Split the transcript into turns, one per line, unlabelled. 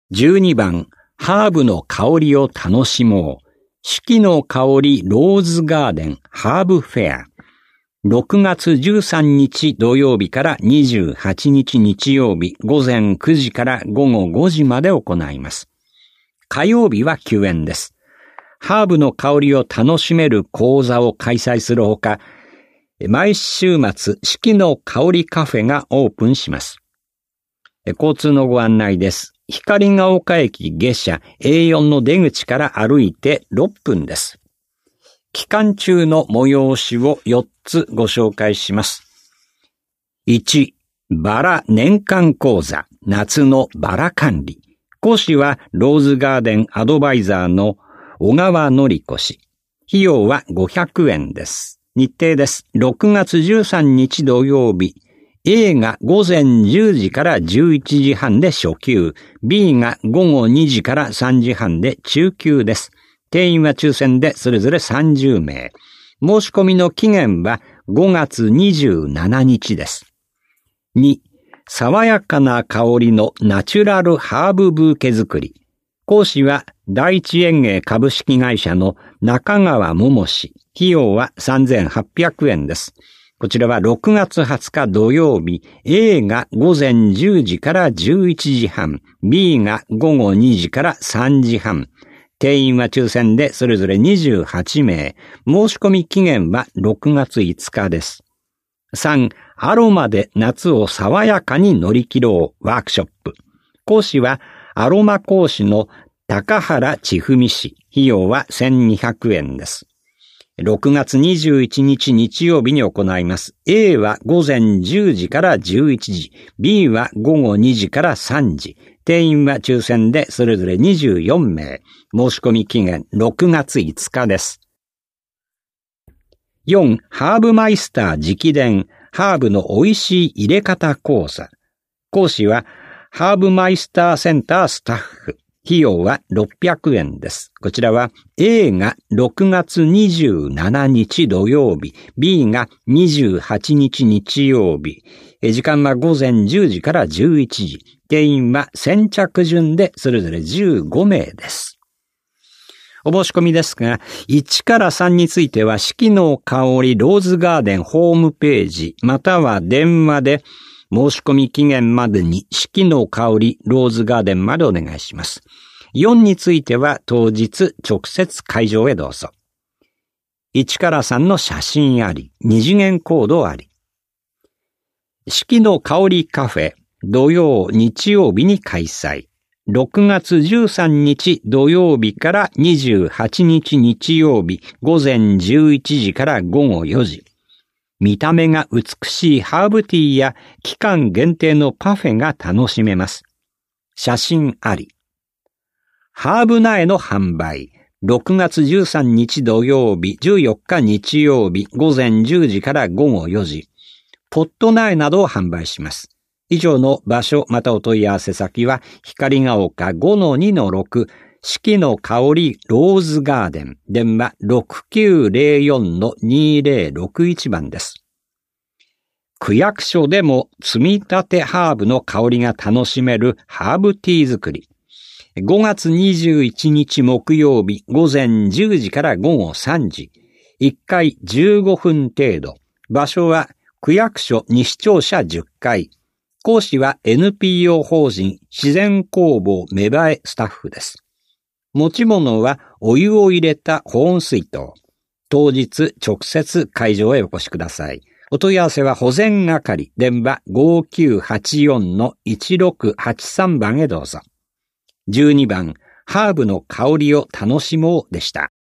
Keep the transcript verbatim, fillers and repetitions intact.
じゅうにばん、ハーブの香りを楽しもう。四季の香りローズガーデンハーブフェア。ろくがつじゅうさんにち土曜日からにじゅうはちにち日曜日午前くじから午後ごじまで行います。火曜日は休園です。ハーブの香りを楽しめる講座を開催するほか、毎週末四季の香りカフェがオープンします。交通のご案内です。光が丘駅下車 エーよん の出口から歩いてろっぷんです。期間中の催しをよっつご紹介します。いち、バラ年間講座、夏のバラ管理。講師はローズガーデンアドバイザーの小川のり子氏。費用はごひゃくえんです。日程です。ろくがつじゅうさんにち土曜日。A が午前じゅうじからじゅういちじはんで初級、B が午後にじからさんじはんで中級です。定員は抽選でそれぞれさんじゅうめい。申し込みの期限はごがつにじゅうしちにちです。に、爽やかな香りのナチュラルハーブブーケ作り。講師は第一園芸株式会社の中川桃氏。費用はさんぜんはっぴゃくえんです。こちらはろくがつはつか土曜日、A が午前じゅうじからじゅういちじはん、B が午後にじからさんじはん。定員は抽選でそれぞれにじゅうはちめい。申し込み期限はろくがついつかです。さん、アロマで夏を爽やかに乗り切ろうワークショップ。講師はアロマ講師の高原千文氏。費用はせんにひゃくえんです。ろくがつにじゅういちにち日曜日に行います。A は午前じゅうじからじゅういちじ、B は午後にじからさんじ。定員は抽選でそれぞれにじゅうよんめい。申し込み期限ろくがついつかです。よん、ハーブマイスター直伝、ハーブの美味しい入れ方講座。講師はハーブマイスターセンタースタッフ。費用はろっぴゃくえんです。こちらは A がろくがつにじゅうしちにち土曜日、B がにじゅうはちにち日曜日。時間はごぜんじゅうじからじゅういちじ。定員は先着順でそれぞれじゅうごめいです。お申し込みですが、いちからさんについては四季の香りローズガーデンホームページまたは電話で申し込み期限までに四季の香りローズガーデンまでお願いします。よんについては当日直接会場へどうぞ。いちからさんの写真あり、二次元コードあり。四季の香りカフェ土曜日曜日に開催。ろくがつじゅうさんにち土曜日からにじゅうはちにち日曜日午前じゅういちじから午後よじ。見た目が美しいハーブティーや期間限定のパフェが楽しめます。写真あり。ハーブ苗の販売。ろくがつじゅうさんにち土曜日、じゅうよっか日曜日午前じゅうじから午後よじ。ポット苗などを販売します。以上の場所またお問い合わせ先は光が丘 ごのにのろく 四季の香りローズガーデン電話 ろくきゅうぜろよんのにぜろろくいち 番です。区役所でも積み立てハーブの香りが楽しめるハーブティー作り。ごがつにじゅういちにち木曜日午前じゅうじから午後さんじ。いっかいじゅうごふん程度。場所は区役所西庁舎じゅっかい。講師は エヌピーオー 法人自然工房芽生えスタッフです。持ち物はお湯を入れた保温水筒。当日直接会場へお越しください。お問い合わせは保全係電話 ごきゅうはちよんのいちろくはちさん 番へどうぞ。じゅうにばん、ハーブの香りを楽しもうでした。